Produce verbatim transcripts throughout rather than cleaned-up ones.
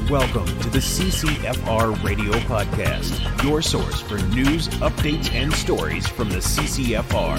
Welcome to the C C F R Radio Podcast, your source for news, updates, and stories from the C C F R.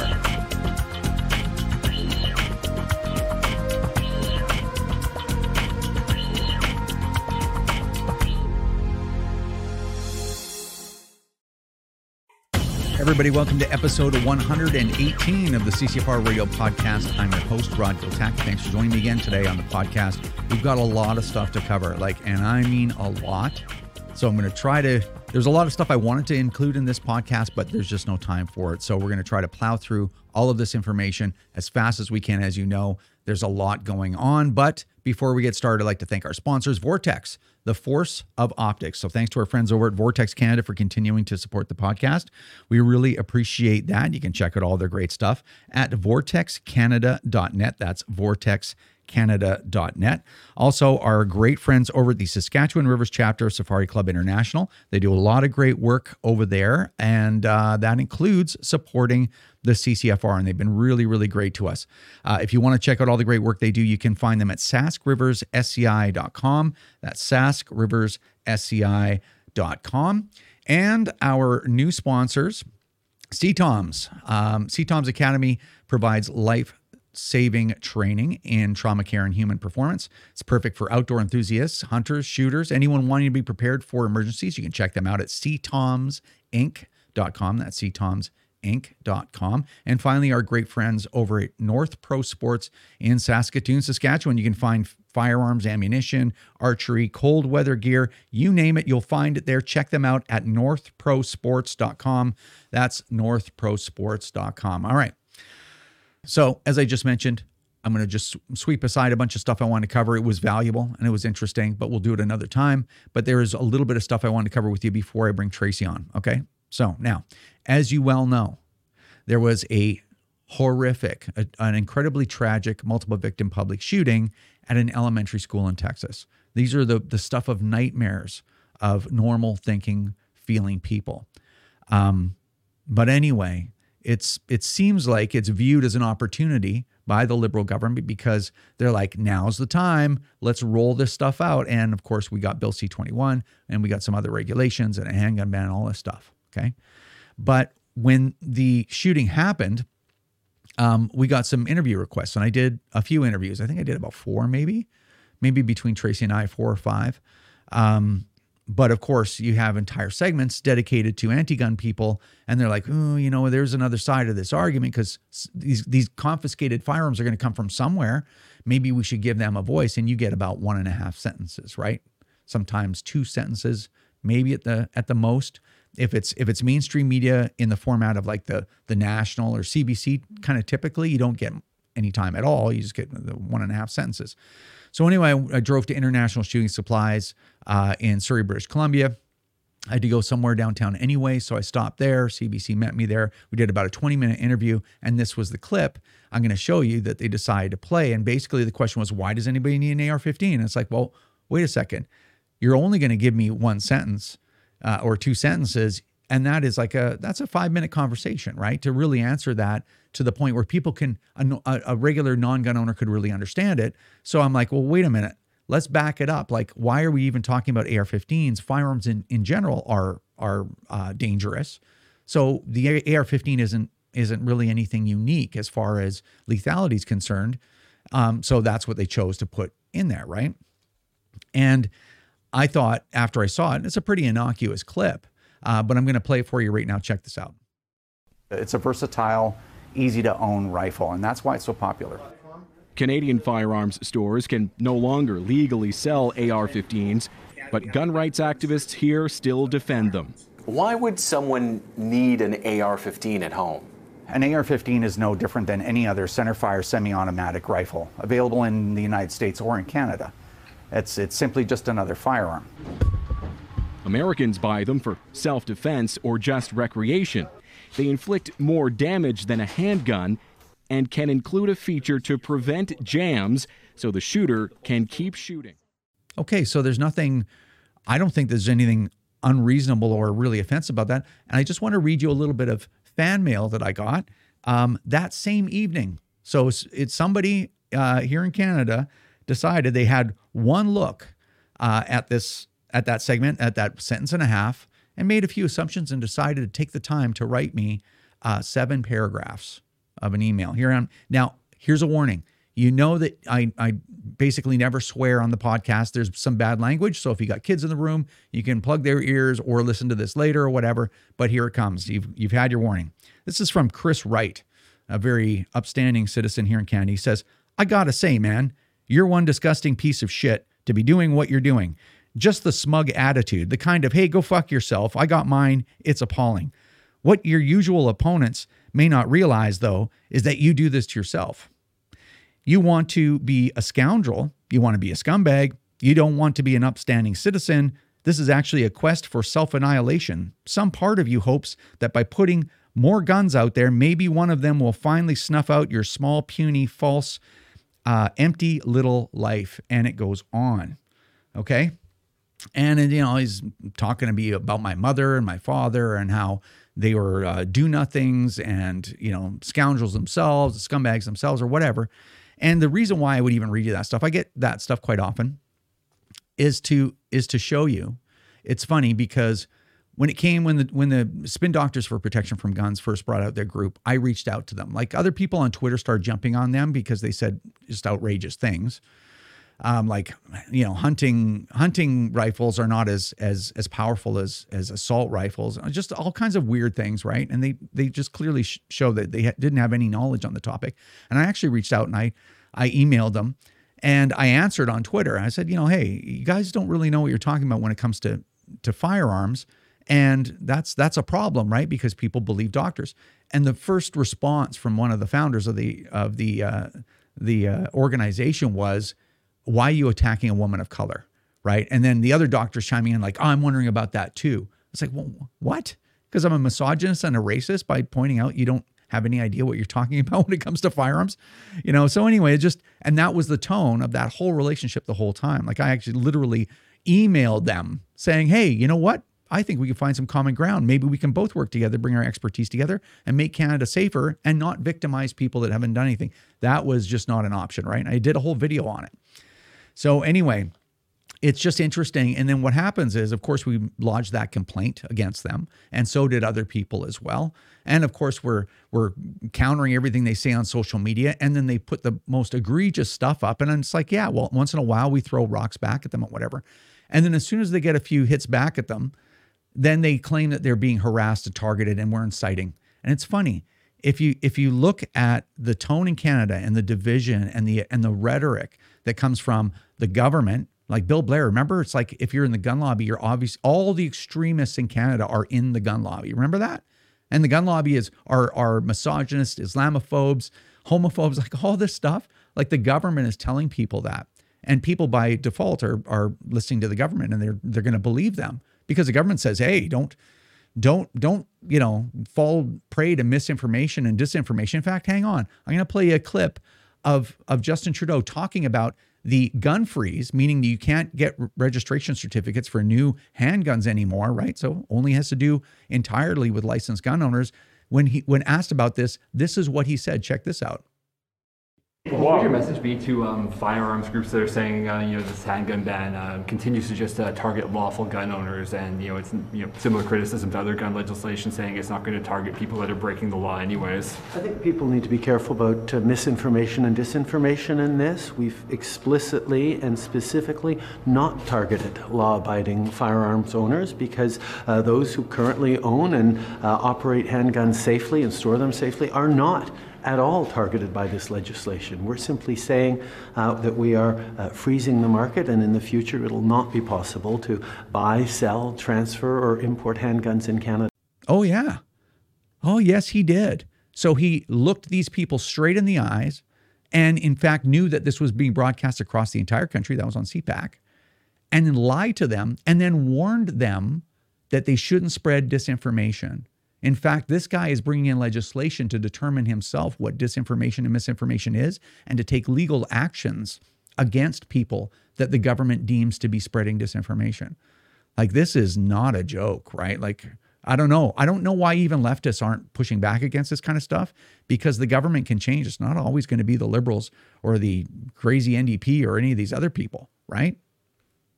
Everybody, welcome to episode one hundred eighteen of the C C F R Radio Podcast. I'm your host, Rod Giltack. Thanks for joining me again today on the podcast. We've got a lot of stuff to cover, like, and I mean a lot. So I'm going to try to, there's a lot of stuff I wanted to include in this podcast, but there's just no time for it. So we're going to try to plow through all of this information as fast as we can. As you know, there's a lot going on. But before we get started, I'd like to thank our sponsors, Vortex, the force of optics. So thanks to our friends over at Vortex Canada for continuing to support the podcast. We really appreciate that. You can check out all their great stuff at vortex canada dot net. That's vortex canada dot net. Also, our great friends over at the Saskatchewan Rivers chapter of Safari Club International. They do a lot of great work over there, and uh, that includes supporting the C C F R, and they've been really, really great to us. Uh, if you want to check out all the great work they do, you can find them at sask rivers s c i dot com. That's sask rivers s c i dot com. And our new sponsors, C TOMS. Um, C TOMS Academy provides life saving training in trauma care and human performance. It's perfect for outdoor enthusiasts, hunters, shooters, anyone wanting to be prepared for emergencies. You can check them out at c toms inc dot com. That's c toms inc dot com. And finally, our great friends over at North Pro Sports in Saskatoon, Saskatchewan. You can find firearms, ammunition, archery, cold weather gear, you name it, you'll find it there. Check them out at north pro sports dot com. That's north pro sports dot com. All right. So as I just mentioned, I'm going to just sweep aside a bunch of stuff I wanted to cover. It was valuable and it was interesting, but we'll do it another time. But there is a little bit of stuff I wanted to cover with you before I bring Tracy on. Okay. So now, as you well know, there was a horrific, a, an incredibly tragic multiple victim public shooting at an elementary school in Texas. These are the, the stuff of nightmares of normal thinking, feeling people. Um, but anyway, It's it seems like it's viewed as an opportunity by the Liberal government because they're like, now's the time, let's roll this stuff out. And of course, we got Bill C twenty-one and we got some other regulations and a handgun ban and all this stuff, okay? But when the shooting happened, um, we got some interview requests and I did a few interviews. I think I did about four maybe, maybe between Tracy and I, four or five. Um, But of course, you have entire segments dedicated to anti-gun people, and they're like, oh, you know, there's another side of this argument because these these confiscated firearms are going to come from somewhere. Maybe we should give them a voice, and you get about one and a half sentences, right? Sometimes two sentences, maybe at the at the most. If it's if it's mainstream media in the format of like the the National or C B C, kind of typically, you don't get any time at all. You just get the one and a half sentences. So anyway, I, I drove to International Shooting Supplies uh, in Surrey, British Columbia. I had to go somewhere downtown anyway, so I stopped there. C B C met me there. We did about a twenty-minute interview, and this was the clip I'm going to show you that they decided to play. And basically the question was, why does anybody need an A R fifteen? And it's like, well, wait a second. You're only going to give me one sentence uh, or two sentences, and that is like a that's a five-minute conversation, right? To really answer that to the point where people can, a, a regular non-gun owner could really understand it. So I'm like, well, wait a minute. Let's back it up. Like, why are we even talking about A R fifteens? Firearms in, in general are are uh, dangerous. So the A R fifteen isn't isn't really anything unique as far as lethality is concerned. Um, so that's what they chose to put in there, right? And I thought after I saw it, it's a pretty innocuous clip, uh, but I'm going to play it for you right now. Check this out. It's a versatile, easy to own rifle, and that's why it's so popular. Canadian firearms stores can no longer legally sell A R fifteens, but gun rights activists here still defend them. Why would someone need an A R fifteen at home? An A R fifteen is no different than any other centerfire semi-automatic rifle available in the United States or in Canada. It's, it's simply just another firearm. Americans buy them for self-defense or just recreation. They inflict more damage than a handgun and can include a feature to prevent jams so the shooter can keep shooting. Okay, so there's nothing, I don't think there's anything unreasonable or really offensive about that. And I just want to read you a little bit of fan mail that I got um, that same evening. So it's, it's somebody uh, here in Canada decided they had one look uh, at this at that segment, at that sentence and a half, and made a few assumptions and decided to take the time to write me uh, seven paragraphs of an email. Here I'm now. Here's a warning. You know that I, I basically never swear on the podcast. There's some bad language. So if you got kids in the room, you can plug their ears or listen to this later or whatever. But here it comes. You've, you've had your warning. This is from Chris Wright, a very upstanding citizen here in Canada. He says, I got to say, man, you're one disgusting piece of shit to be doing what you're doing. Just the smug attitude, the kind of, hey, go fuck yourself. I got mine. It's appalling. What your usual opponents may not realize, though, is that you do this to yourself. You want to be a scoundrel. You want to be a scumbag. You don't want to be an upstanding citizen. This is actually a quest for self-annihilation. Some part of you hopes that by putting more guns out there, maybe one of them will finally snuff out your small, puny, false, uh, empty little life. And it goes on. Okay? And, you know, he's talking to me about my mother and my father and how they were uh, do-nothings and, you know, scoundrels themselves, scumbags themselves or whatever. And the reason why I would even read you that stuff, I get that stuff quite often, is to is to show you. It's funny because when it came, when the when the Spin Doctors for Protection from Guns first brought out their group, I reached out to them. Like other people on Twitter started jumping on them because they said just outrageous things. Um, like, you know, hunting hunting rifles are not as as as powerful as as assault rifles. Just all kinds of weird things, right? And they they just clearly sh- show that they ha- didn't have any knowledge on the topic. And I actually reached out and I I emailed them and I answered on Twitter. I said, you know, hey, you guys don't really know what you're talking about when it comes to to firearms, and that's that's a problem, right? Because people believe doctors. And the first response from one of the founders of the of the uh, the uh, organization was, why are you attacking a woman of color, right? And then the other doctors chiming in like, oh, I'm wondering about that too. It's like, well, what? Because I'm a misogynist and a racist by pointing out you don't have any idea what you're talking about when it comes to firearms, you know? So anyway, it just, and that was the tone of that whole relationship the whole time. Like I actually literally emailed them saying, hey, you know what? I think we can find some common ground. Maybe we can both work together, bring our expertise together and make Canada safer and not victimize people that haven't done anything. That was just not an option, right? I did a whole video on it. So anyway, it's just interesting. And then what happens is, of course, we lodged that complaint against them, and so did other people as well. And of course, we're we're countering everything they say on social media, and then they put the most egregious stuff up. And it's like, yeah, well, once in a while we throw rocks back at them or whatever. And then as soon as they get a few hits back at them, then they claim that they're being harassed and targeted and we're inciting. And it's funny. If you if you look at the tone in Canada and the division and the and the rhetoric that comes from the government, like Bill Blair, remember, it's like if you're in the gun lobby, you're obvious. All the extremists in Canada are in the gun lobby. Remember that? And the gun lobby is are are misogynists, Islamophobes, homophobes, like all this stuff. Like the government is telling people that, and people by default are are listening to the government, and they're they're going to believe them because the government says, hey, don't. Don't, don't, you know, fall prey to misinformation and disinformation. In fact, hang on. I'm going to play a clip of, of Justin Trudeau talking about the gun freeze, meaning that you can't get registration certificates for new handguns anymore, right? So only has to do entirely with licensed gun owners. When he, when asked about this, this is what he said. Check this out. What would your message be to um, firearms groups that are saying, uh, you know, this handgun ban uh, continues to just uh, target lawful gun owners, and you know, it's you know similar criticism to other gun legislation saying it's not going to target people that are breaking the law anyways? I think people need to be careful about uh, misinformation and disinformation in this. We've explicitly and specifically not targeted law-abiding firearms owners because uh, those who currently own and uh, operate handguns safely and store them safely are not at all targeted by this legislation. We're simply saying uh, that we are uh, freezing the market, and in the future it'll not be possible to buy, sell, transfer, or import handguns in Canada. Oh, yeah. Oh, yes, he did. So he looked these people straight in the eyes and, in fact, knew that this was being broadcast across the entire country. That was on C PAC. And then lied to them and then warned them that they shouldn't spread disinformation. In fact, this guy is bringing in legislation to determine himself what disinformation and misinformation is and to take legal actions against people that the government deems to be spreading disinformation. Like, this is not a joke, right? Like, I don't know. I don't know why even leftists aren't pushing back against this kind of stuff, because the government can change. It's not always going to be the Liberals or the crazy N D P or any of these other people, right?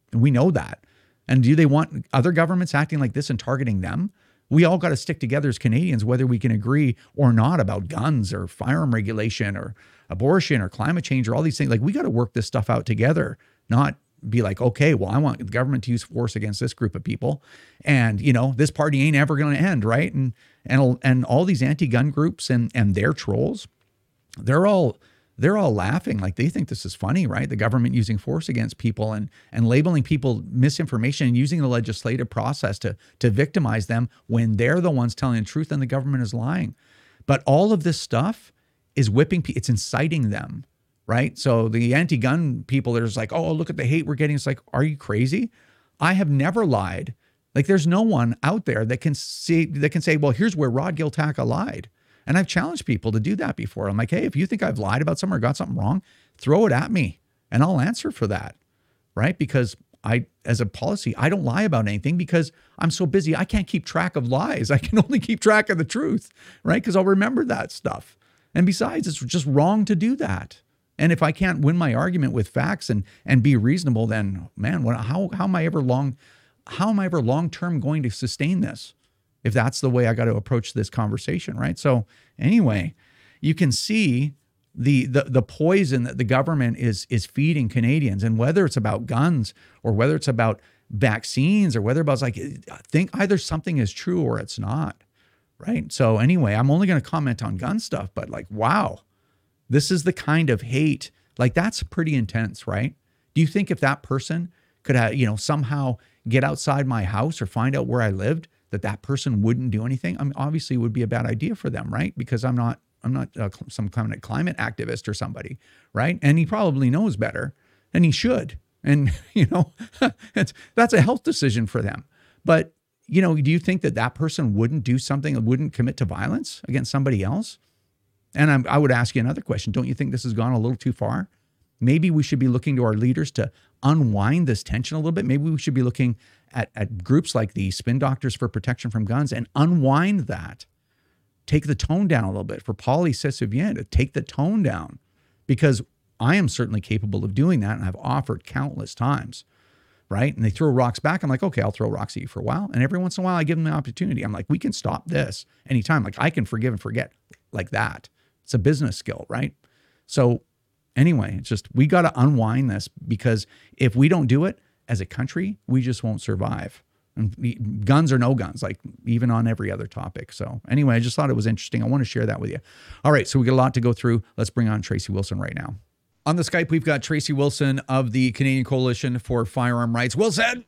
We know that. And do they want other governments acting like this and targeting them? We all got to stick together as Canadians, whether we can agree or not about guns or firearm regulation or abortion or climate change or all these things. Like, we got to work this stuff out together, not be like, okay, well, I want the government to use force against this group of people. And, you know, this party ain't ever going to end, right? And and and all these anti-gun groups and and their trolls, they're all they're all laughing. Like, they think this is funny, right? The government using force against people and and labeling people misinformation and using the legislative process to to victimize them when they're the ones telling the truth and the government is lying. But all of this stuff is whipping people. It's inciting them, right? So the anti-gun people, they're just like, oh, look at the hate we're getting. It's like, are you crazy? I have never lied. Like, there's no one out there that can see, that can say, well, here's where Rod Giltaca lied. And I've challenged people to do that before. I'm like, hey, if you think I've lied about something or got something wrong, throw it at me and I'll answer for that, right? Because I, as a policy, I don't lie about anything because I'm so busy. I can't keep track of lies. I can only keep track of the truth, right? Because I'll remember that stuff. And besides, it's just wrong to do that. And if I can't win my argument with facts and and be reasonable, then man, what, how how am I ever long, how am I ever long term going to sustain this? If that's the way I got to approach this conversation, right? So anyway, you can see the the the poison that the government is is feeding Canadians, and whether it's about guns or whether it's about vaccines or whether it's like, I think either something is true or it's not, right? So anyway, I'm only going to comment on gun stuff, but like, wow. This is the kind of hate, like, that's pretty intense, right? Do you think if that person could have, you know, somehow get outside my house or find out where I lived, that that person wouldn't do anything? I mean, obviously it would be a bad idea for them, right? Because I'm not, I'm not uh, some kind of climate activist or somebody, right? And he probably knows better, and he should. And, you know, it's, that's a health decision for them. But, you know, do you think that that person wouldn't do something, wouldn't commit to violence against somebody else? And I'm, I would ask you another question. Don't you think this has gone a little too far? Maybe we should be looking to our leaders to unwind this tension a little bit. Maybe we should be looking at, at groups like the Spin Doctors for Protection from Guns and unwind that. Take the tone down a little bit. For Polly Cesivien to take the tone down, because I am certainly capable of doing that, and I've offered countless times, right? And they throw rocks back. I'm like, okay, I'll throw rocks at you for a while. And every once in a while, I give them the opportunity. I'm like, we can stop this anytime. Like, I can forgive and forget like that. It's a business skill, right? So anyway, it's just, we got to unwind this, because if we don't do it as a country, we just won't survive. And guns or no guns, like even on every other topic. So anyway, I just thought it was interesting. I want to share that with you. All right, so we got a lot to go through. Let's bring on Tracy Wilson right now. On the Skype, we've got Tracy Wilson of the Canadian Coalition for Firearm Rights. Wilson!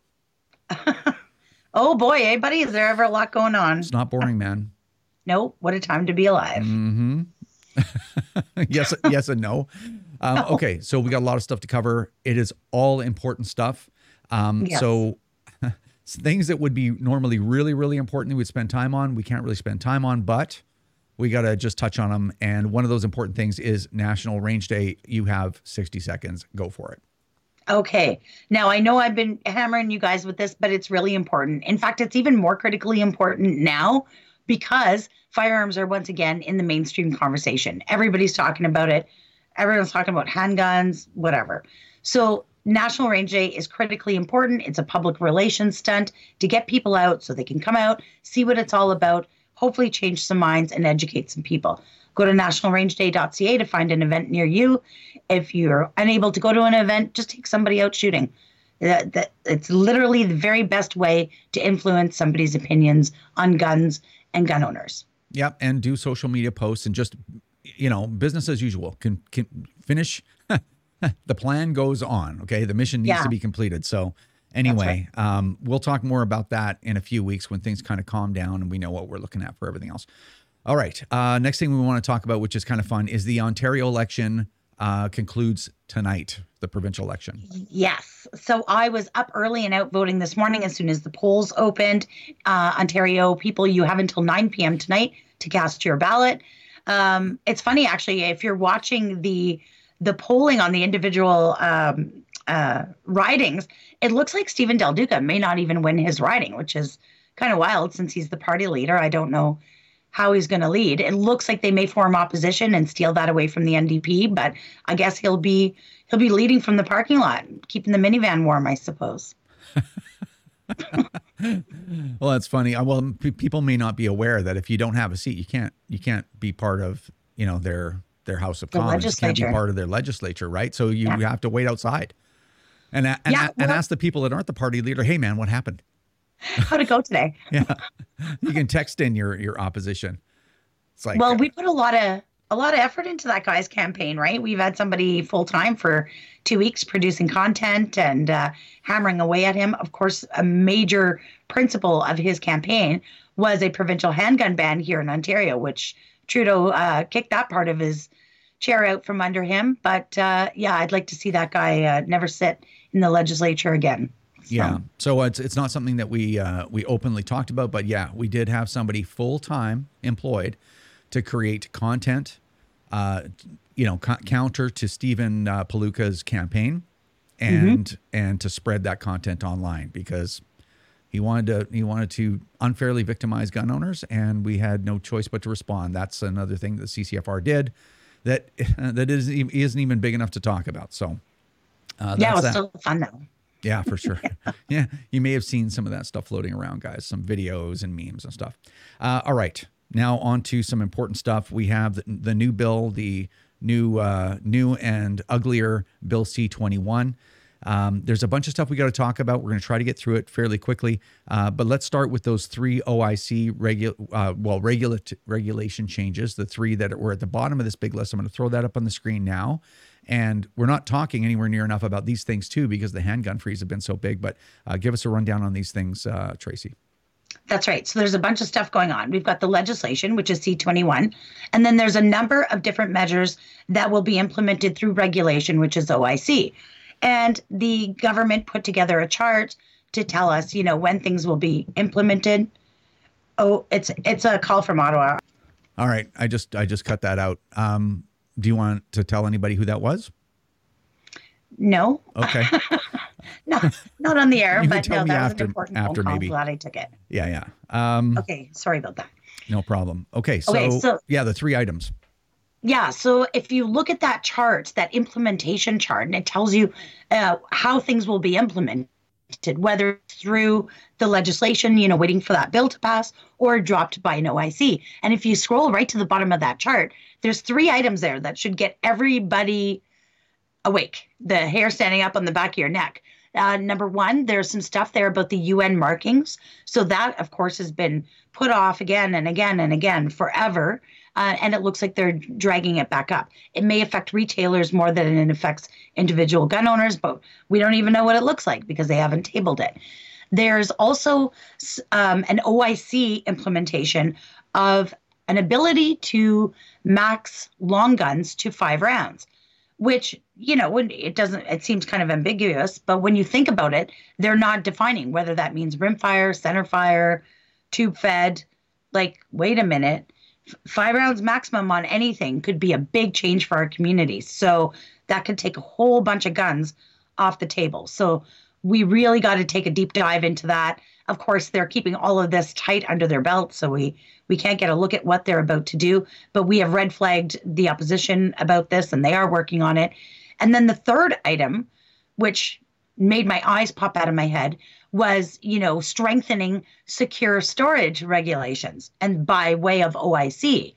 Oh boy, hey buddy, is there ever a lot going on? It's not boring, man. Nope, what a time to be alive. Mm-hmm. yes, yes and no. Um, no. Okay, so we got a lot of stuff to cover. It is all important stuff. Um, yes. So things that would be normally really, really important that we'd spend time on, we can't really spend time on, but we got to just touch on them. And one of those important things is National Range Day. You have sixty seconds. Go for it. Okay. Now, I know I've been hammering you guys with this, but it's really important. In fact, it's even more critically important now, because firearms are once again in the mainstream conversation. Everybody's talking about it. Everyone's talking about handguns, whatever. So National Range Day is critically important. It's a public relations stunt to get people out so they can come out, see what it's all about, hopefully change some minds and educate some people. Go to national range day dot c a to find an event near you. If you're unable to go to an event, just take somebody out shooting. That, that, it's literally the very best way to influence somebody's opinions on guns and gun owners. Yep, and do social media posts and just, you know, business as usual. Can, can finish. The plan goes on, okay? The mission needs yeah. to be completed. So anyway, right. um, we'll talk more about that in a few weeks when things kind of calm down and we know what we're looking at for everything else. All right, uh, next thing we want to talk about, which is kind of fun, is the Ontario election uh, concludes tonight, the provincial election. Yes. So I was up early and out voting this morning as soon as the polls opened. Uh, Ontario people, you have until nine p.m. tonight to cast your ballot. Um, it's funny, actually, if you're watching the the polling on the individual um, uh, ridings, it looks like Stephen Del Duca may not even win his riding, which is kind of wild since he's the party leader. I don't know how he's going to lead. It looks like they may form opposition and steal that away from the N D P, but I guess he'll be he'll be leading from the parking lot, keeping the minivan warm, I suppose. Well, that's funny. Well, p- people may not be aware that if you don't have a seat, you can't you can't be part of, you know, their their House of The Commons. You can't be legislature. part of their legislature, right? So you, Yeah. you have to wait outside and a- and, Yeah, a- and well- ask the people that aren't the party leader, hey man, what happened? How'd it go today? Yeah, you can text in your your opposition. It's like, Well, we put a lot of a lot of effort into that guy's campaign, right? We've had somebody full time for two weeks producing content and uh, hammering away at him. Of course, a major principle of his campaign was a provincial handgun ban here in Ontario, which Trudeau uh, kicked that part of his chair out from under him. But uh, yeah, I'd like to see that guy uh, never sit in the legislature again. So. yeah. So it's it's not something that we uh, we openly talked about, but yeah, we did have somebody full time employed to create content, uh, you know, co- counter to Stephen uh, Palooka's campaign, and mm-hmm. and to spread that content online because he wanted to he wanted to unfairly victimize gun owners, and we had no choice but to respond. That's another thing that C C F R did that that isn't isn't even big enough to talk about. So uh, yeah, it was that. still fun though. Yeah, for sure. yeah. yeah, you may have seen some of that stuff floating around, guys. Some videos and memes and stuff. Uh, all right. Now on to some important stuff. We have the, the new bill, the new uh, new and uglier Bill C twenty-one. Um, there's a bunch of stuff we got to talk about. We're going to try to get through it fairly quickly. Uh, but let's start with those three O I C regu- uh, well, regula- regulation changes, the three that were at the bottom of this big list. I'm going to throw that up on the screen now. And we're not talking anywhere near enough about these things, too, because the handgun freeze have been so big. But uh, give us a rundown on these things, uh, Tracy. That's right. So there's a bunch of stuff going on. We've got the legislation, which is C twenty-one. And then there's a number of different measures that will be implemented through regulation, which is O I C. And the government put together a chart to tell us, you know, when things will be implemented. Oh, it's it's a call from Ottawa. All right. I just I just cut that out. Um, do you want to tell anybody who that was? No. Okay. no, not on the air, You can but tell no, me that after- was an important after phone call. maybe. I'm glad I took it. Yeah, yeah. Um, Okay, sorry about that. no problem. Okay, so, Okay, so- yeah, the three items. Yeah, so if you look at that chart, that implementation chart, and it tells you uh, how things will be implemented, whether through the legislation, you know, waiting for that bill to pass, or dropped by an O I C. And if you scroll right to the bottom of that chart, there's three items there that should get everybody awake, the hair standing up on the back of your neck. Uh, number one, there's some stuff there about the U N markings. So that, of course, has been put off again and again and again forever. Uh, and it looks like they're dragging it back up. It may affect retailers more than it affects individual gun owners, but we don't even know what it looks like because they haven't tabled it. There's also um, an O I C implementation of an ability to max long guns to five rounds, which, you know, it doesn't, it seems kind of ambiguous, but when you think about it, they're not defining whether that means rimfire, centerfire, tube fed. Like, wait a minute. Five rounds maximum on anything could be a big change for our community. So that could take a whole bunch of guns off the table. So we really got to take a deep dive into that. Of course, they're keeping all of this tight under their belt, so we, we can't get a look at what they're about to do. But we have red flagged the opposition about this, and they are working on it. And then the third item, which made my eyes pop out of my head, was, you know, strengthening secure storage regulations and by way of O I C.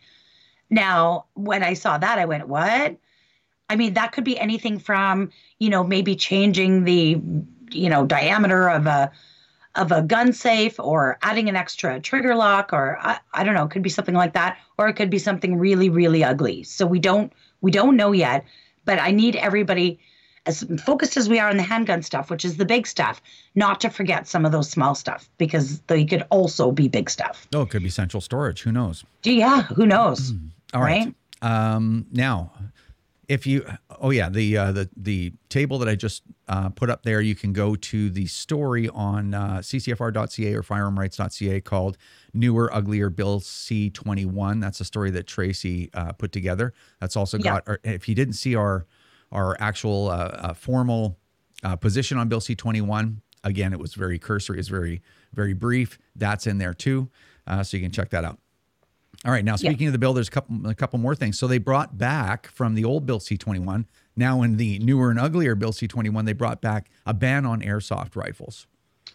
Now, when I saw that, I went, what? I mean, that could be anything from, you know, maybe changing the, you know, diameter of a of a gun safe or adding an extra trigger lock, or I, I don't know, it could be something like that, or it could be something really, really ugly. So we don't we don't know yet, but I need everybody, as focused as we are on the handgun stuff, which is the big stuff, not to forget some of those small stuff, because they could also be big stuff. Oh, it could be central storage. Who knows? Yeah, who knows? All right. right? Um, now, if you, oh yeah, the uh, the the table that I just uh, put up there, you can go to the story on uh, c c f r dot c a or firearm rights dot c a called Newer, Uglier Bill C twenty-one. That's a story that Tracy uh, put together. That's also Yeah. got, or if you didn't see our our actual uh, uh, formal uh, position on Bill C twenty-one, again, it was very cursory, it's very, very brief. That's in there too. Uh, so you can check that out. All right. Now, speaking yeah. of the bill, there's a couple, a couple more things. So they brought back from the old Bill C twenty-one, now in the newer and uglier Bill C twenty-one, they brought back a ban on airsoft rifles.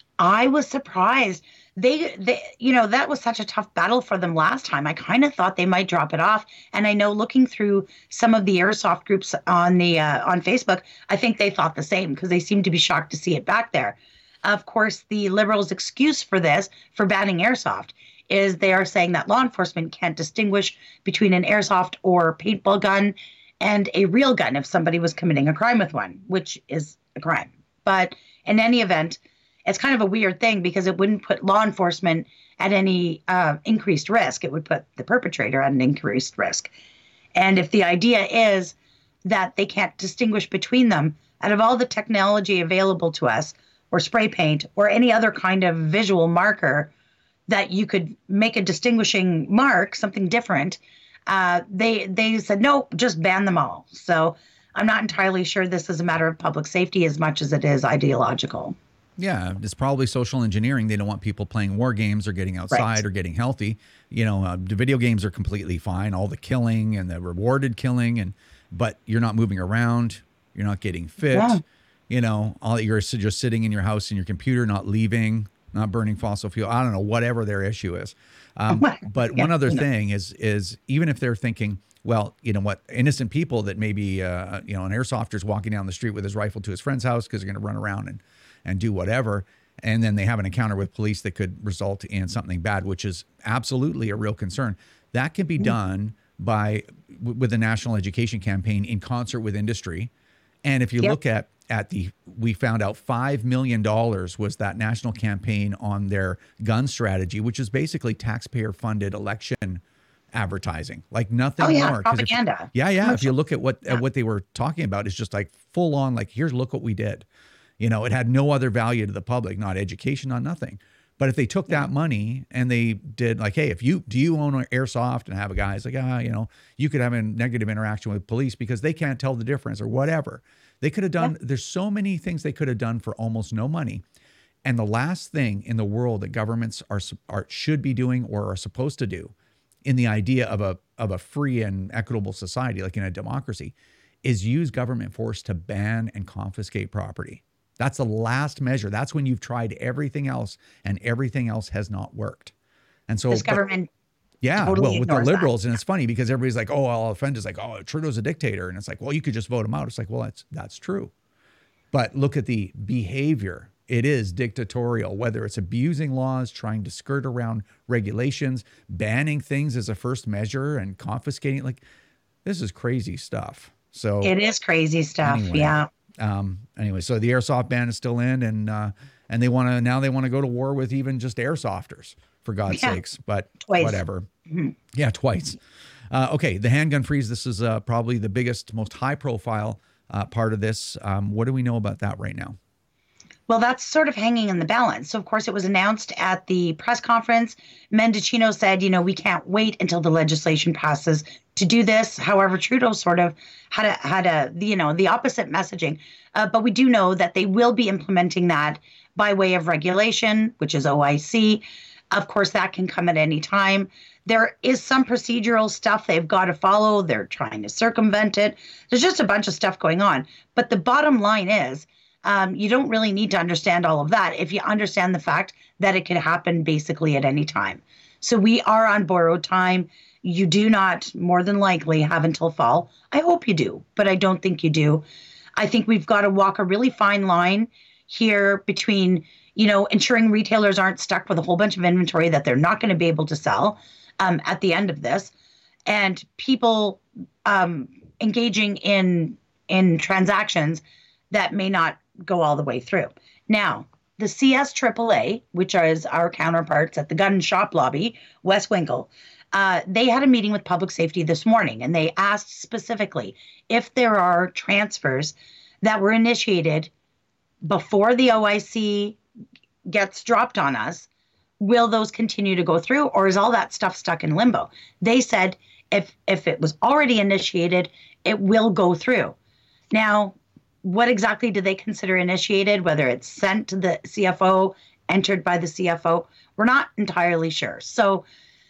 I was surprised. They, they, you know, that was such a tough battle for them last time. I kind of thought they might drop it off. And I know looking through some of the airsoft groups on the uh, on Facebook, I think they thought the same because they seemed to be shocked to see it back there. Of course, the Liberals' excuse for this, for banning airsoft, is they are saying that law enforcement can't distinguish between an airsoft or paintball gun and a real gun if somebody was committing a crime with one, which is a crime. But in any event, it's kind of a weird thing because it wouldn't put law enforcement at any uh, increased risk. It would put the perpetrator at an increased risk. And if the idea is that they can't distinguish between them, out of all the technology available to us, or spray paint, or any other kind of visual marker that you could make a distinguishing mark, something different, uh, they they said, no, just ban them all. So I'm not entirely sure this is a matter of public safety as much as it is ideological. Yeah, it's probably social engineering. They don't want people playing war games or getting outside right. or getting healthy. You know, uh, the video games are completely fine, all the killing and the rewarded killing, and but you're not moving around, you're not getting fit. Yeah. You know, all you're just sitting in your house in your computer, not leaving, not burning fossil fuel. I don't know, whatever their issue is. Um, but yeah, one other thing is, is even if they're thinking, well, you know what, innocent people that maybe, uh, you know, an airsofter's walking down the street with his rifle to his friend's house because they're going to run around and, and do whatever. And then they have an encounter with police that could result in something bad, which is absolutely a real concern. That can be done by with the national education campaign in concert with industry. And if you yep. look at at the, we found out five million dollars was that national campaign on their gun strategy, which is basically taxpayer funded election advertising, like nothing oh, yeah, more. Propaganda. If, yeah. Yeah. If you look at what, yeah. at what they were talking about, it's just like full on, like, here's, look what we did. You know, it had no other value to the public, not education, not nothing. But if they took that money and they did like, hey, if you, do you own an airsoft, and have a guy, it's like, ah, you know, you could have a negative interaction with police because they can't tell the difference or whatever. They could have done, yeah. there's so many things they could have done for almost no money. And the last thing in the world that governments are, are should be doing or are supposed to do in the idea of a, of a free and equitable society, like in a democracy, is use government force to ban and confiscate property. That's the last measure. That's when you've tried everything else and everything else has not worked. And so this government Yeah, totally well, with the liberals, that. And it's funny because everybody's like, oh, I'll offend is like, oh, Trudeau's a dictator. And it's like, well, you could just vote him out. It's like, well, that's that's true. But look at the behavior. It is dictatorial, whether it's abusing laws, trying to skirt around regulations, banning things as a first measure and confiscating. Like, this is crazy stuff. So it is crazy stuff. Anyway, yeah. Um, anyway, so the airsoft ban is still in, and uh, and they want to now they want to go to war with even just airsofters, for God's yeah. sakes. But twice. whatever. Mm-hmm. Yeah, twice. Uh, okay, the handgun freeze. This is uh, probably the biggest, most high-profile uh, part of this. Um, what do we know about that right now? Well, that's sort of hanging in the balance. So, of course, it was announced at the press conference. Mendicino said, you know, we can't wait until the legislation passes to do this. However, Trudeau sort of had a, had a you know, the opposite messaging. Uh, but we do know that they will be implementing that by way of regulation, which is O I C. Of course, that can come at any time. There is some procedural stuff they've got to follow. They're trying to circumvent it. There's just a bunch of stuff going on. But the bottom line is, Um, you don't really need to understand all of that if you understand the fact that it could happen basically at any time. So we are on borrowed time. You do not, more than likely, have until fall. I hope you do, but I don't think you do. I think we've got to walk a really fine line here between, you know, ensuring retailers aren't stuck with a whole bunch of inventory that they're not going to be able to sell um, at the end of this, and people um, engaging in in transactions that may not go all the way through. Now, the C S triple A, which is our counterparts at the gun shop lobby, West Winkle, uh, they had a meeting with public safety this morning, and they asked specifically if there are transfers that were initiated before the O I C gets dropped on us, will those continue to go through, or is all that stuff stuck in limbo? They said if if it was already initiated, it will go through. Now, what exactly do they consider initiated, whether it's sent to the C F O, entered by the C F O? We're not entirely sure. So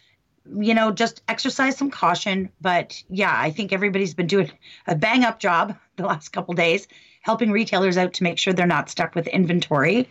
you know, just exercise some caution. But yeah, I think everybody's been doing a bang up job the last couple days, helping retailers out to make sure they're not stuck with inventory.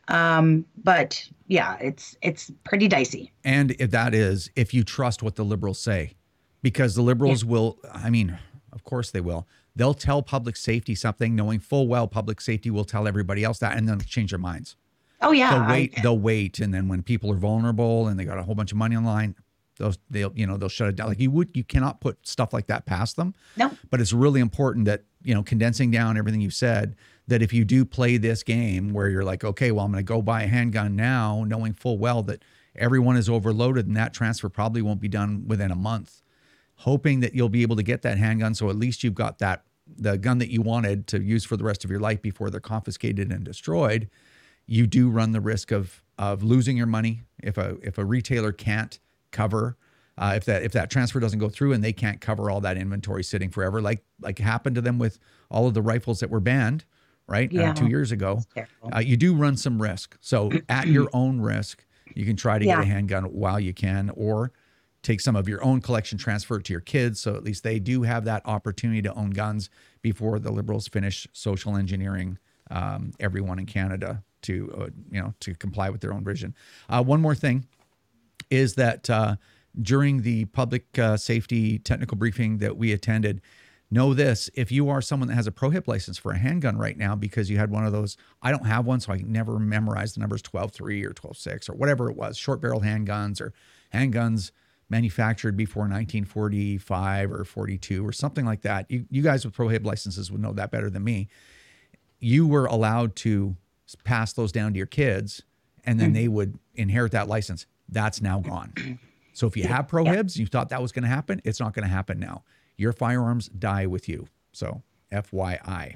Um, but yeah, it's it's pretty dicey. And if that is, if you trust what the Liberals say, because the Liberals yeah. will, I mean, of course they will. They'll tell public safety something, knowing full well public safety will tell everybody else that, and then change their minds. Oh yeah, they'll wait. I, they'll wait, and then when people are vulnerable and they got a whole bunch of money online, they'll they'll you know they'll shut it down. Like you would, you cannot put stuff like that past them. No. But it's really important that, you know, condensing down everything you said, that if you do play this game where you're like, okay, well, I'm going to go buy a handgun now, knowing full well that everyone is overloaded and that transfer probably won't be done within a month, hoping that you'll be able to get that handgun, so at least you've got that the gun that you wanted to use for the rest of your life before they're confiscated and destroyed. You do run the risk of of losing your money if a if a retailer can't cover uh, if that if that transfer doesn't go through and they can't cover all that inventory sitting forever, like like happened to them with all of the rifles that were banned, right? Yeah. Uh, two years ago. Uh, you do run some risk. So at your own risk, you can try to yeah. get a handgun while you can, or take some of your own collection, transfer it to your kids, so at least they do have that opportunity to own guns before the Liberals finish social engineering um, everyone in Canada to uh, you know to comply with their own vision. Uh, one more thing is that uh, during the public uh, safety technical briefing that we attended, know this: if you are someone that has a ProHIB license for a handgun right now because you had one of those, I don't have one, so I never memorized the numbers twelve three or twelve six or whatever it was, short barrel handguns or handguns manufactured before nineteen forty-five or forty-two or something like that. You, you guys with ProHIB licenses would know that better than me. You were allowed to pass those down to your kids, and then mm. they would inherit that license. That's now gone. So if you have ProHIBs, you thought that was going to happen, it's not going to happen now. Your firearms die with you. So F Y I.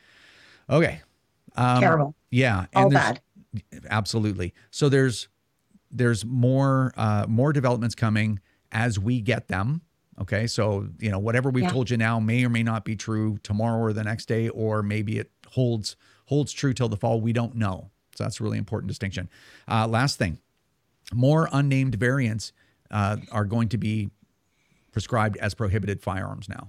Okay. Um, Terrible. Yeah. All bad. Absolutely. So there's there's more uh, more developments coming as we get them. Okay. So, you know, whatever we've yeah. told you now may or may not be true tomorrow or the next day, or maybe it holds holds true till the fall. We don't know. So that's a really important distinction. Uh, last thing, more unnamed variants uh, are going to be prescribed as prohibited firearms now.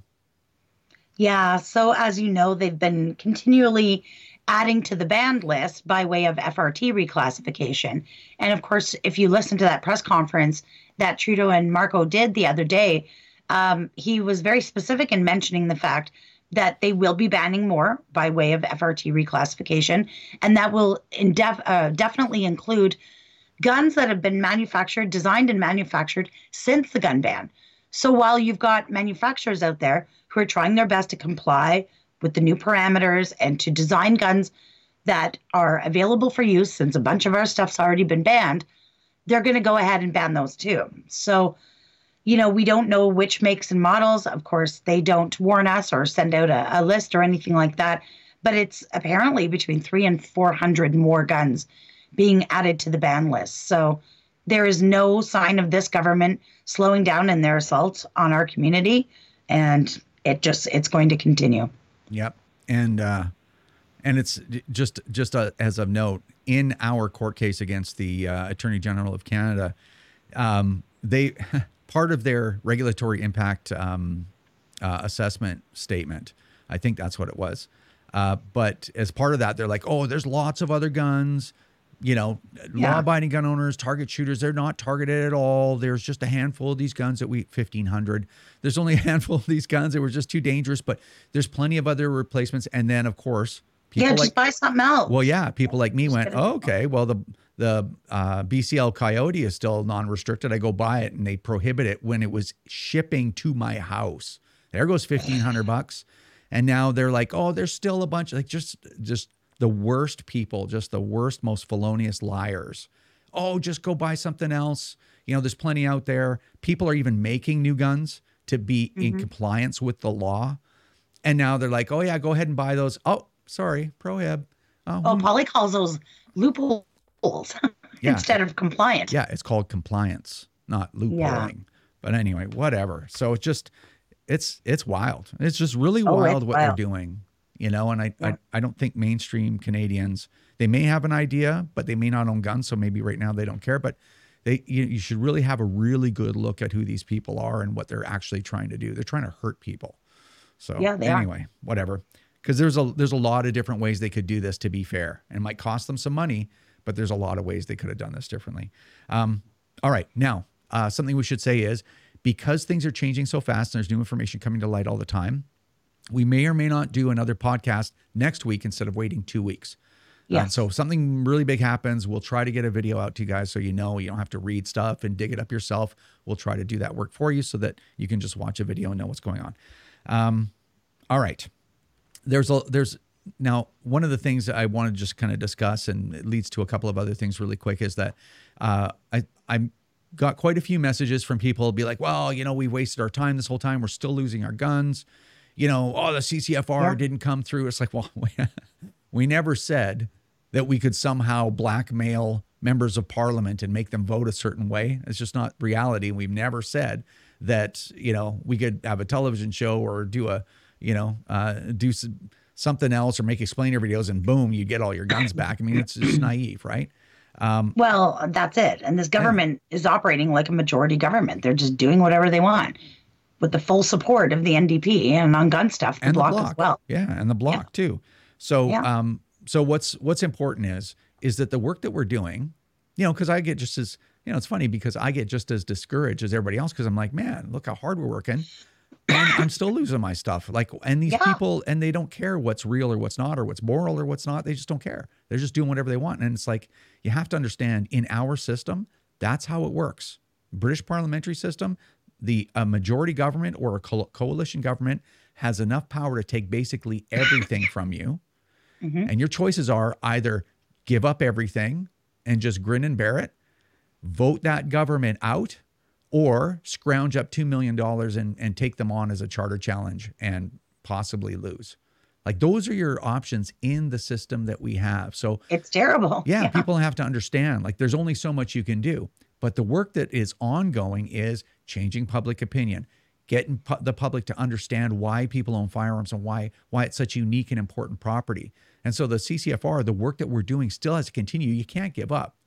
Yeah. So as you know, they've been continually adding to the banned list by way of F R T reclassification. And of course, if you listen to that press conference that Trudeau and Marco did the other day, um, he was very specific in mentioning the fact that they will be banning more by way of F R T reclassification. And that will indef- uh, definitely include guns that have been manufactured, designed and manufactured since the gun ban. So while you've got manufacturers out there who are trying their best to comply with the new parameters and to design guns that are available for use, since a bunch of our stuff's already been banned, they're going to go ahead and ban those too. So, you know, we don't know which makes and models. Of course, they don't warn us or send out a, a list or anything like that. But it's apparently between three and four hundred more guns being added to the ban list. So there is no sign of this government slowing down in their assault on our community, and it just it's going to continue. Yep. And uh, and it's just just a, as of note, in our court case against the uh, Attorney General of Canada, um, they part of their regulatory impact um, uh, assessment statement, I think that's what it was. Uh, but as part of that, they're like, oh, there's lots of other guns. You know, yeah. law-abiding gun owners, target shooters, they're not targeted at all. There's just a handful of these guns that we, fifteen hundred. There's only a handful of these guns that were just too dangerous, but there's plenty of other replacements. And then, of course, people yeah, just like, buy something else. Well, yeah, people like me went, oh, okay, well, the the uh, B C L Coyote is still non-restricted. I go buy it, and they prohibit it when it was shipping to my house. There goes fifteen hundred bucks. And now they're like, oh, there's still a bunch, like just just. The worst people, just the worst, most felonious liars. Oh, just go buy something else. You know, there's plenty out there. People are even making new guns to be mm-hmm. in compliance with the law. And now they're like, oh, yeah, go ahead and buy those. Oh, sorry, prohib. Oh, oh Polly calls those loopholes yeah. instead of compliant. Yeah, it's called compliance, not loopholing. Yeah. But anyway, whatever. So it's just, it's it's wild. It's just really oh, wild what wild. they're doing. You know, and I, yeah. I I don't think mainstream Canadians, they may have an idea, but they may not own guns. So maybe right now they don't care. But they you, you should really have a really good look at who these people are and what they're actually trying to do. They're trying to hurt people. So yeah, they anyway, are. whatever. Because there's a there's a lot of different ways they could do this to be fair. And it might cost them some money, but there's a lot of ways they could have done this differently. Um, all right. Now, uh, something we should say is, because things are changing so fast and there's new information coming to light all the time, we may or may not do another podcast next week instead of waiting two weeks. Yes. And so if something really big happens, we'll try to get a video out to you guys so you know you don't have to read stuff and dig it up yourself. We'll try to do that work for you so that you can just watch a video and know what's going on. Um, all right. There's a, there's now one of the things that I want to just kind of discuss, and it leads to a couple of other things really quick, is that uh, I I got quite a few messages from people be like, well, you know, we wasted our time this whole time. We're still losing our guns. You know, oh, the C C F R yeah. didn't come through. It's like, well, we, we never said that we could somehow blackmail members of parliament and make them vote a certain way. It's just not reality. We've never said that, you know, we could have a television show or do a, you know, uh, do some, something else or make explainer videos and boom, you get all your guns back. I mean, it's just naive, right? Um, well, that's it. And this government yeah. is operating like a majority government. They're just doing whatever they want with the full support of the N D P and on gun stuff, the, and bloc, the bloc as well. Yeah, and the bloc yeah. too. So, yeah. um, so what's what's important is is that the work that we're doing, you know, because I get just as, you know, it's funny because I get just as discouraged as everybody else because I'm like, man, look how hard we're working, and I'm still losing my stuff. Like, and these yeah. people, and they don't care what's real or what's not, or what's moral or what's not. They just don't care. They're just doing whatever they want, and it's like you have to understand in our system, that's how it works. British parliamentary system. The a majority government or a co- coalition government has enough power to take basically everything from you. Mm-hmm. And your choices are either give up everything and just grin and bear it, vote that government out, or scrounge up two million dollars and, and take them on as a charter challenge and possibly lose. Like, those are your options in the system that we have. So it's terrible. Yeah, yeah. People have to understand, like, there's only so much you can do. But the work that is ongoing is changing public opinion, getting pu- the public to understand why people own firearms and why why it's such unique and important property. And so the C C F R, the work that we're doing still has to continue. You can't give up.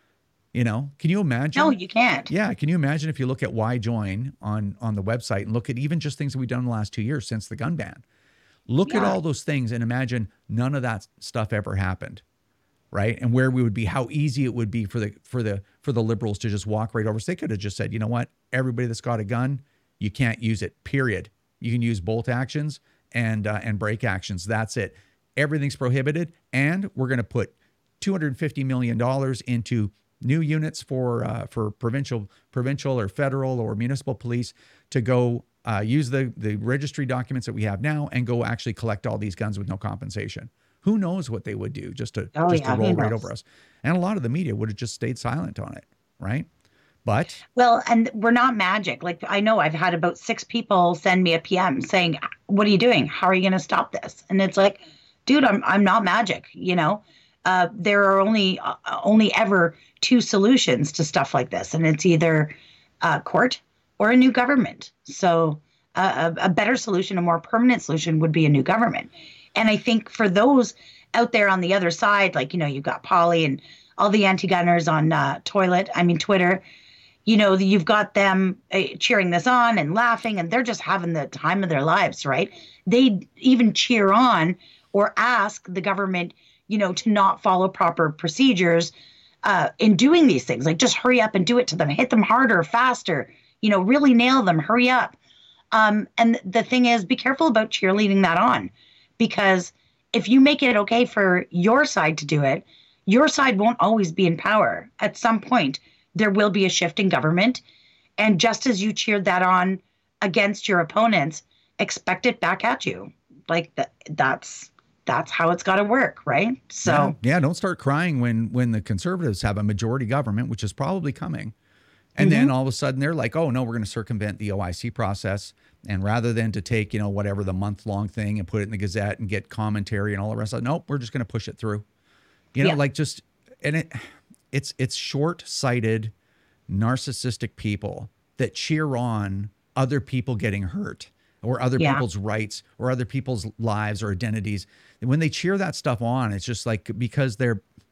You know, can you imagine? No, you can't. Yeah. Can you imagine if you look at Why Join on, on the website and look at even just things that we've done in the last two years since the gun ban? Look yeah. at all those things and imagine none of that stuff ever happened. Right. And where we would be, how easy it would be for the for the for the liberals to just walk right over. So they could have just said, you know what, everybody that's got a gun, you can't use it, period. You can use bolt actions and uh, and break actions. That's it. Everything's prohibited. And we're going to put two hundred fifty million dollars into new units for uh, for provincial provincial or federal or municipal police to go uh, use the, the registry documents that we have now and go actually collect all these guns with no compensation. Who knows what they would do just to oh, just yeah, to roll right over us. And a lot of the media would have just stayed silent on it, right? But well, and we're not magic. Like, I know I've had about six people send me a P M saying, "What are you doing? How are you going to stop this?" And it's like, dude, I'm I'm not magic. You know, uh, there are only uh, only ever two solutions to stuff like this, and it's either uh, court or a new government. So uh, a, a better solution, a more permanent solution, would be a new government. And I think for those out there on the other side, like, you know, you've got Polly and all the anti-gunners on uh, toilet, I mean, Twitter, you know, you've got them uh, cheering this on and laughing, and they're just having the time of their lives, right? They even cheer on or ask the government, you know, to not follow proper procedures uh, in doing these things. Like, just hurry up and do it to them, hit them harder, faster, you know, really nail them, hurry up. Um, and the thing is, be careful about cheerleading that on. Because if you make it okay for your side to do it, your side won't always be in power. At some point, there will be a shift in government. And just as you cheered that on against your opponents, expect it back at you. Like, th- that's that's how it's got to work, right? So yeah, yeah, don't start crying when when the Conservatives have a majority government, which is probably coming. And mm-hmm. then all of a sudden they're like, oh, no, we're going to circumvent the O I C process. And rather than to take, you know, whatever the month long thing and put it in the Gazette and get commentary and all the rest of it, nope, we're just going to push it through. You know, yeah. like just, and it, it's, it's short-sighted, narcissistic people that cheer on other people getting hurt or other yeah. people's rights or other people's lives or identities. And when they cheer that stuff on, it's just like, because they're,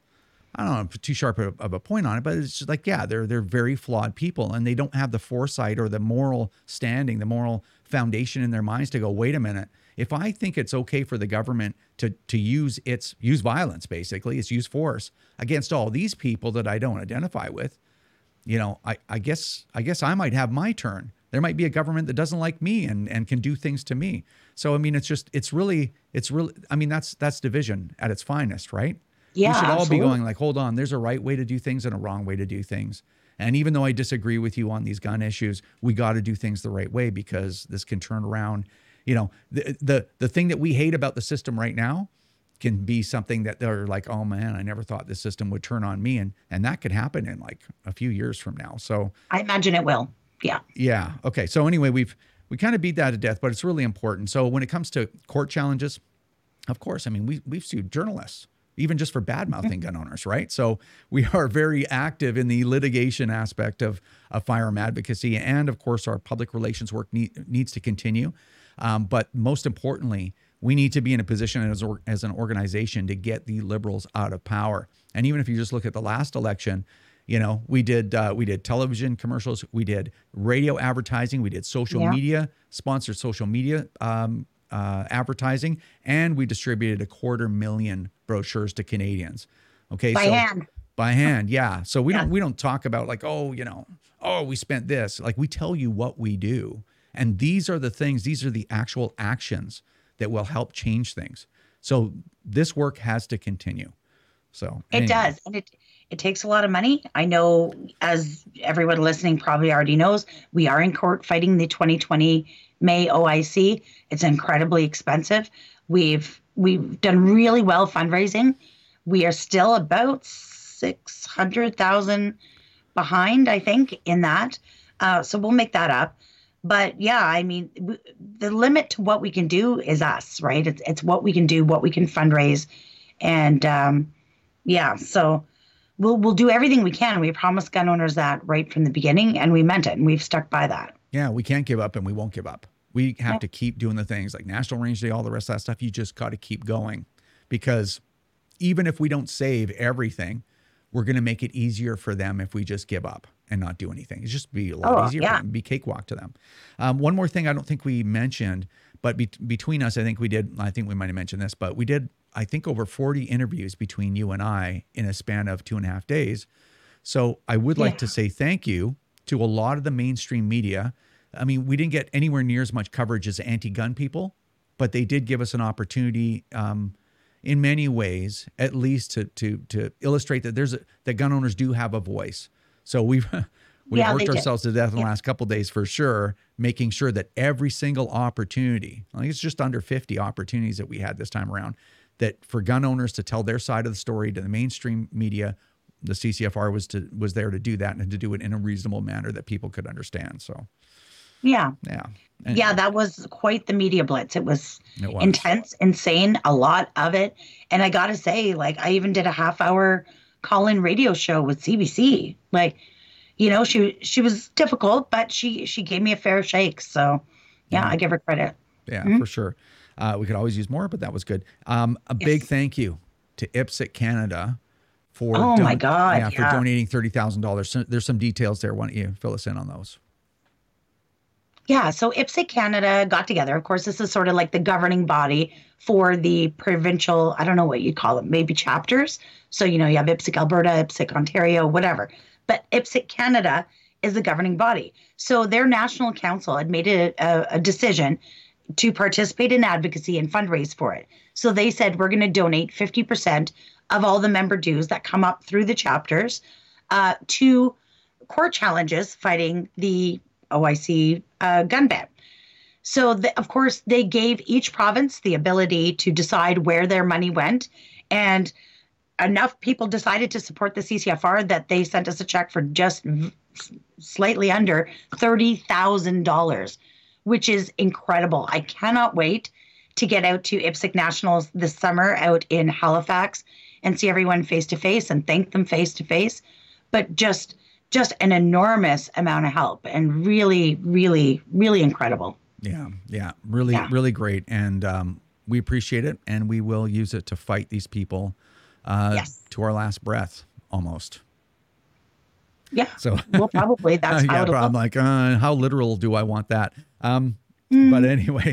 I don't know, too sharp of, of a point on it, but it's just like, yeah, they're they're very flawed people, and they don't have the foresight or the moral standing, the moral foundation in their minds to go, wait a minute. If I think it's okay for the government to to use its use violence, basically, it's use force against all these people that I don't identify with, you know, I, I guess I guess I might have my turn. There might be a government that doesn't like me and and can do things to me. So I mean, it's just it's really it's really I mean that's that's division at its finest, right? Yeah, we should all absolutely. be going like, hold on, there's a right way to do things and a wrong way to do things. And even though I disagree with you on these gun issues, we got to do things the right way, because this can turn around. You know, the, the the thing that we hate about the system right now can be something that they're like, oh man, I never thought this system would turn on me. And and that could happen in like a few years from now. So I imagine it will. Yeah. Yeah. Okay. So anyway, we've we kind of beat that to death, but it's really important. So when it comes to court challenges, of course, I mean, we we've sued journalists, even just for bad mouthing gun owners, right? So we are very active in the litigation aspect of, of firearm advocacy. And of course, our public relations work need, needs to continue. Um, but most importantly, we need to be in a position as, or, as an organization to get the liberals out of power. And even if you just look at the last election, you know, we did uh, we did television commercials, we did radio advertising, we did social Yeah. media, sponsored social media um, uh, advertising, and we distributed a quarter million brochures to Canadians. Okay, By so hand. by hand, yeah. So we Yeah. don't we don't talk about like, oh, you know, oh, we spent this. Like, we tell you what we do, and these are the things. These are the actual actions that will help change things. So this work has to continue. So It anyway. does. And it it takes a lot of money. I know, as everyone listening probably already knows, we are in court fighting the twenty twenty May O I C. It's incredibly expensive. We've we've done really well fundraising. We are still about six hundred thousand behind, I think, in that. Uh, so we'll make that up. But yeah, I mean, w- the limit to what we can do is us, right? It's it's what we can do, what we can fundraise, and um, yeah. So we'll we'll do everything we can. We promised gun owners that right from the beginning, and we meant it, and we've stuck by that. Yeah, we can't give up, and we won't give up. We have to keep doing the things like National Range Day, all the rest of that stuff. You just got to keep going, because even if we don't save everything, we're going to make it easier for them if we just give up and not do anything. It's just be a lot Oh, easier yeah. for them, be cakewalk to them. Um, one more thing I don't think we mentioned, but be- between us, I think we did, I think we might have mentioned this, but we did, I think, over forty interviews between you and I in a span of two and a half days. So I would like Yeah. to say thank you to a lot of the mainstream media. I mean, we didn't get anywhere near as much coverage as anti-gun people, but they did give us an opportunity, um, in many ways, at least to to to illustrate that there's a, that gun owners do have a voice. So we've we've Yeah, worked they did. ourselves to death in the Yeah. last couple of days for sure, making sure that every single opportunity, I think it's just under fifty opportunities that we had this time around, that for gun owners to tell their side of the story to the mainstream media, the C C F R was to was there to do that, and to do it in a reasonable manner that people could understand. So Yeah. yeah, Yeah, that was quite the media blitz. It was, It was. intense, insane, a lot of it. And I got to say, like, I even did a half hour call-in radio show with C B C. Like, you know, she she was difficult, but she she gave me a fair shake. So, yeah, I give her credit. Yeah, for sure. Uh, we could always use more, but that was good. Um, a big Yes. thank you to I P S C Canada for Oh my God, yeah, for yeah. donating thirty thousand dollars. So there's some details there. Why don't you fill us in on those? Yeah, so I P S C Canada got together. Of course, this is sort of like the governing body for the provincial, I don't know what you'd call it, maybe chapters. So, you know, you have I P S C Alberta, I P S C Ontario, whatever. But I P S C Canada is the governing body. So their national council had made a, a, a decision to participate in advocacy and fundraise for it. So they said, we're going to donate fifty percent of all the member dues that come up through the chapters uh, to court challenges fighting the O I C uh, gun ban. So, the, of course, they gave each province the ability to decide where their money went. And enough people decided to support the C C F R that they sent us a check for just v- slightly under thirty thousand dollars, which is incredible. I cannot wait to get out to I P S C Nationals this summer out in Halifax and see everyone face to face and thank them face to face. But just just an enormous amount of help, and really, really, really incredible. Yeah, yeah, really, Yeah. really great, and um, we appreciate it, and we will use it to fight these people uh, yes. to our last breath, almost. Yeah. So well, probably that's how yeah, it'll but I'm look. like, uh, how literal do I want that? Um, Mm. But anyway,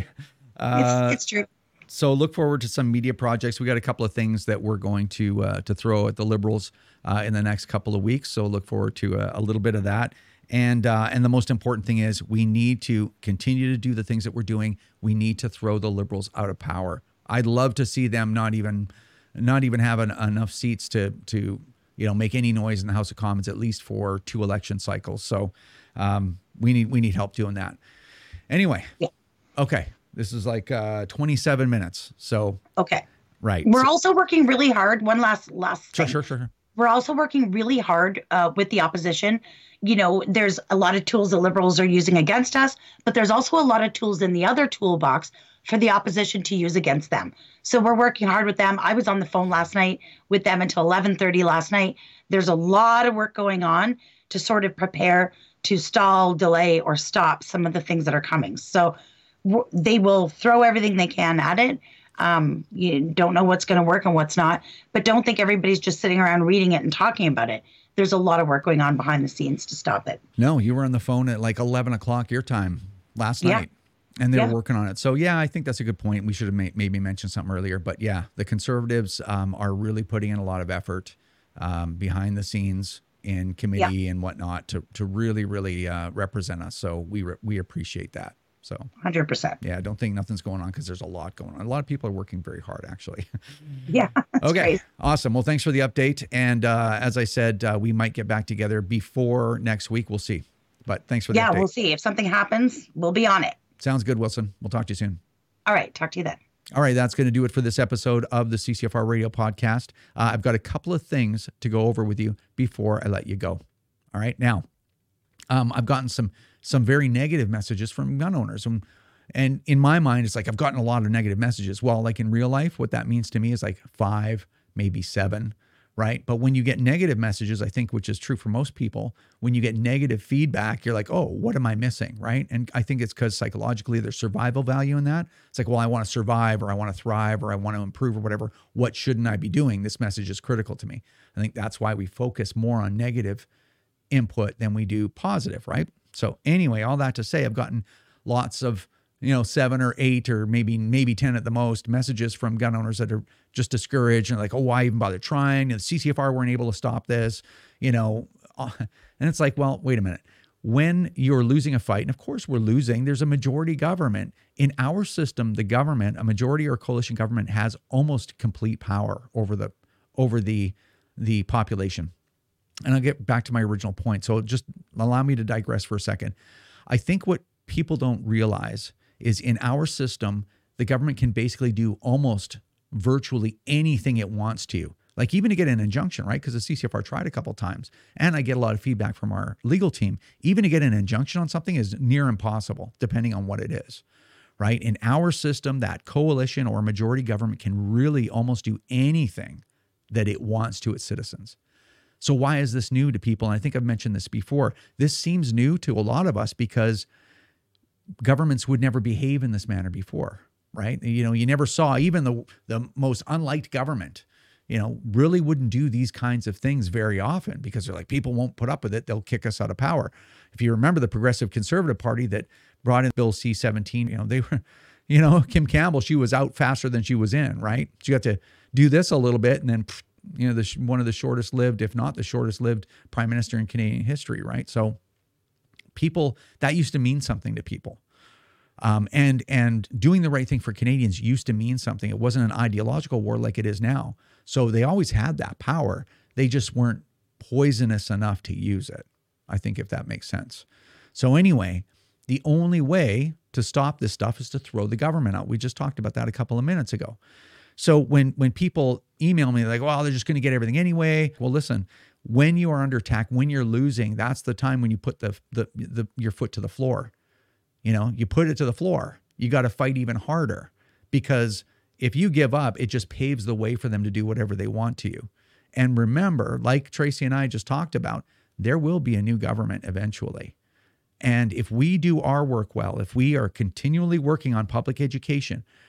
uh, It's, it's true. so look forward to some media projects. We got a couple of things that we're going to uh, to throw at the Liberals uh, in the next couple of weeks. So look forward to a, a little bit of that. And uh, and the most important thing is we need to continue to do the things that we're doing. We need to throw the Liberals out of power. I'd love to see them not even not even have an, enough seats to to you know make any noise in the House of Commons, at least for two election cycles. So um, we need we need help doing that. Anyway, yeah. Okay. This is like uh, twenty-seven minutes. So okay, right. We're so, also working really hard. One last last sure, thing. sure, sure, sure. We're also working really hard uh, with the opposition. You know, there's a lot of tools the Liberals are using against us, but there's also a lot of tools in the other toolbox for the opposition to use against them. So we're working hard with them. I was on the phone last night with them until eleven thirty last night. There's a lot of work going on to sort of prepare to stall, delay, or stop some of the things that are coming. So w- they will throw everything they can at it. Um, you don't know what's going to work and what's not, but don't think everybody's just sitting around reading it and talking about it. There's a lot of work going on behind the scenes to stop it. No, you were on the phone at like eleven o'clock your time last Yeah. night. And they Yeah. were working on it. So, yeah, I think that's a good point. We should have may- maybe mentioned something earlier. But, yeah, the Conservatives um, are really putting in a lot of effort um, behind the scenes in committee Yeah. and whatnot to to really, really uh, represent us. So we re- we appreciate that. So one hundred percent. yeah, I don't think nothing's going on because there's a lot going on. A lot of people are working very hard, actually. Yeah. Okay, crazy. awesome. Well, thanks for the update. And uh, as I said, uh, we might get back together before next week. We'll see. But thanks for the Yeah, update. we'll see. If something happens, we'll be on it. Sounds good, Wilson. We'll talk to you soon. All right. Talk to you then. All right, that's going to do it for this episode of the C C F R Radio Podcast. Uh, I've got a couple of things to go over with you before I let you go. All right, now, um, I've gotten some some very negative messages from gun owners. And, and in my mind, it's like I've gotten a lot of negative messages. Well, like in real life, what that means to me is like five, maybe seven, right? But when you get negative messages, I think, which is true for most people, when you get negative feedback, you're like, oh, what am I missing, right? And I think it's because psychologically there's survival value in that. It's like, well, I want to survive or I want to thrive or I want to improve or whatever. What shouldn't I be doing? This message is critical to me. I think that's why we focus more on negative input than we do positive, right? So anyway, all that to say, I've gotten lots of, you know, seven or eight or maybe maybe ten at the most messages from gun owners that are just discouraged and like, oh, why even bother trying? The C C F R weren't able to stop this, you know. And it's like, well, wait a minute. When you're losing a fight, and of course we're losing, there's a majority government. In our system, the government, a majority or coalition government has almost complete power over the over the the population. And I'll get back to my original point. So just allow me to digress for a second. I think what people don't realize is in our system, the government can basically do almost virtually anything it wants to. Like even to get an injunction, right? Because the C C F R tried a couple of times. And I get a lot of feedback from our legal team. Even to get an injunction on something is near impossible, depending on what it is, right? In our system, that coalition or majority government can really almost do anything that it wants to its citizens. So why is this new to people? And I think I've mentioned this before. This seems new to a lot of us because governments would never behave in this manner before, right? You know, you never saw even the the most unliked government, you know, really wouldn't do these kinds of things very often because they're like, people won't put up with it. They'll kick us out of power. If you remember the Progressive Conservative Party that brought in Bill C seventeen, you know, they were, you know, Kim Campbell, she was out faster than she was in, right? She got to do this a little bit and then, you know, the, one of the shortest lived, if not the shortest lived prime minister in Canadian history, right? So people, that used to mean something to people. Um, and and doing the right thing for Canadians used to mean something. It wasn't an ideological war like it is now. So they always had that power. They just weren't poisonous enough to use it, I think, if that makes sense. So anyway, the only way to stop this stuff is to throw the government out. We just talked about that a couple of minutes ago. So when when people email me like, well, they're just going to get everything anyway. Well, listen, when you are under attack, when you're losing, that's the time when you put the the, the your foot to the floor. You know, you put it to the floor. You got to fight even harder because if you give up, it just paves the way for them to do whatever they want to you. And remember, like Tracy and I just talked about, there will be a new government eventually. And if we do our work well, if we are continually working on public education,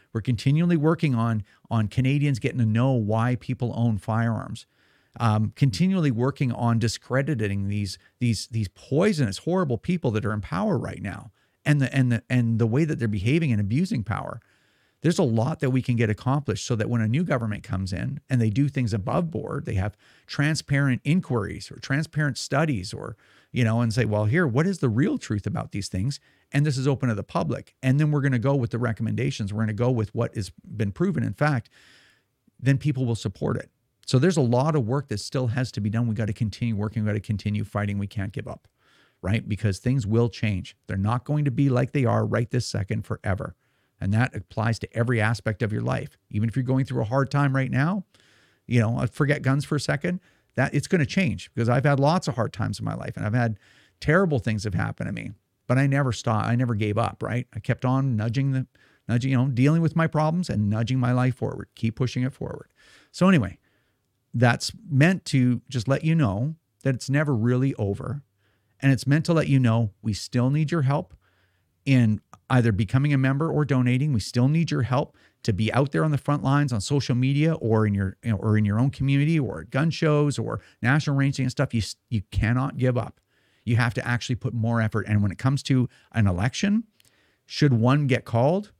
We're continually working on, on Canadians getting to know why people own firearms. Um, continually working on discrediting these these these poisonous, horrible people that are in power right now, and the and the and the way that they're behaving and abusing power. There's a lot that we can get accomplished so that when a new government comes in and they do things above board, they have transparent inquiries or transparent studies, or you know, and say, well, here, what is the real truth about these things? And this is open to the public. And then we're going to go with the recommendations. We're going to go with what has been proven. In fact, then people will support it. So there's a lot of work that still has to be done. We got to continue working. We got to continue fighting. We can't give up, right? Because things will change. They're not going to be like they are right this second forever. And that applies to every aspect of your life. Even if you're going through a hard time right now, you know, forget guns for a second, that it's going to change, because I've had lots of hard times in my life and I've had terrible things have happened to me, but I never stopped. I never gave up, right? I kept on nudging the, nudging, you know, dealing with my problems and nudging my life forward, keep pushing it forward. So anyway, that's meant to just let you know that it's never really over. And it's meant to let you know we still need your help in either becoming a member or donating. We still need your help to be out there on the front lines on social media, or in your, you know, or in your own community, or at gun shows or national ranging and stuff. You, you cannot give up. You have to actually put more effort. And when it comes to an election, should one get called,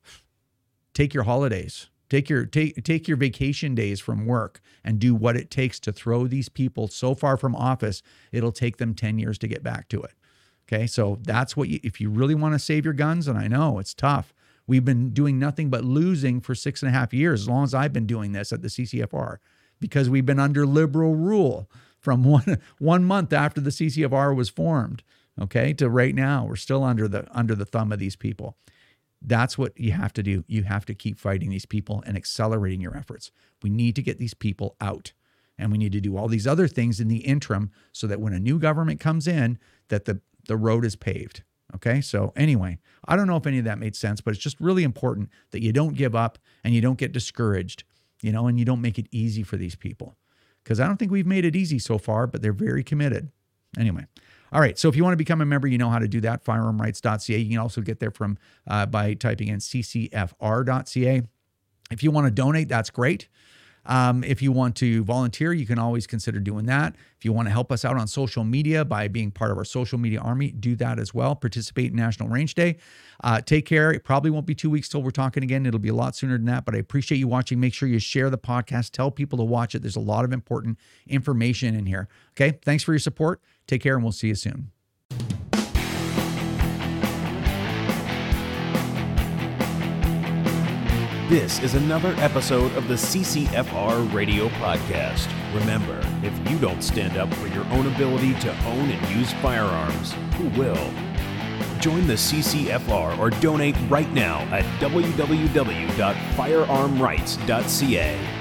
take your holidays. Take your take take your vacation days from work and do what it takes to throw these people so far from office, it'll take them ten years to get back to it. Okay, so that's what you, if you really want to save your guns, and I know it's tough. We've been doing nothing but losing for six and a half years, as long as I've been doing this at the C C F R, because we've been under liberal rule from one one month after the C C F R was formed, okay, to right now. We're still under the under the thumb of these people. That's what you have to do. You have to keep fighting these people and accelerating your efforts. We need to get these people out, and we need to do all these other things in the interim so that when a new government comes in, that the, the road is paved. Okay. So anyway, I don't know if any of that made sense, but it's just really important that you don't give up and you don't get discouraged, you know, and you don't make it easy for these people, because I don't think we've made it easy so far, but they're very committed. Anyway. All right, so if you want to become a member, you know how to do that, firearm rights dot c a. You can also get there from uh, by typing in c c f r dot c a. If you want to donate, that's great. Um, if you want to volunteer, you can always consider doing that. If you want to help us out on social media by being part of our social media army, do that as well. Participate in National Range Day. Uh, take care. It probably won't be two weeks till we're talking again. It'll be a lot sooner than that, but I appreciate you watching. Make sure you share the podcast. Tell people to watch it. There's a lot of important information in here. Okay, thanks for your support. Take care, and we'll see you soon. This is another episode of the C C F R Radio Podcast. Remember, if you don't stand up for your own ability to own and use firearms, who will? Join the C C F R or donate right now at w w w dot firearm rights dot c a.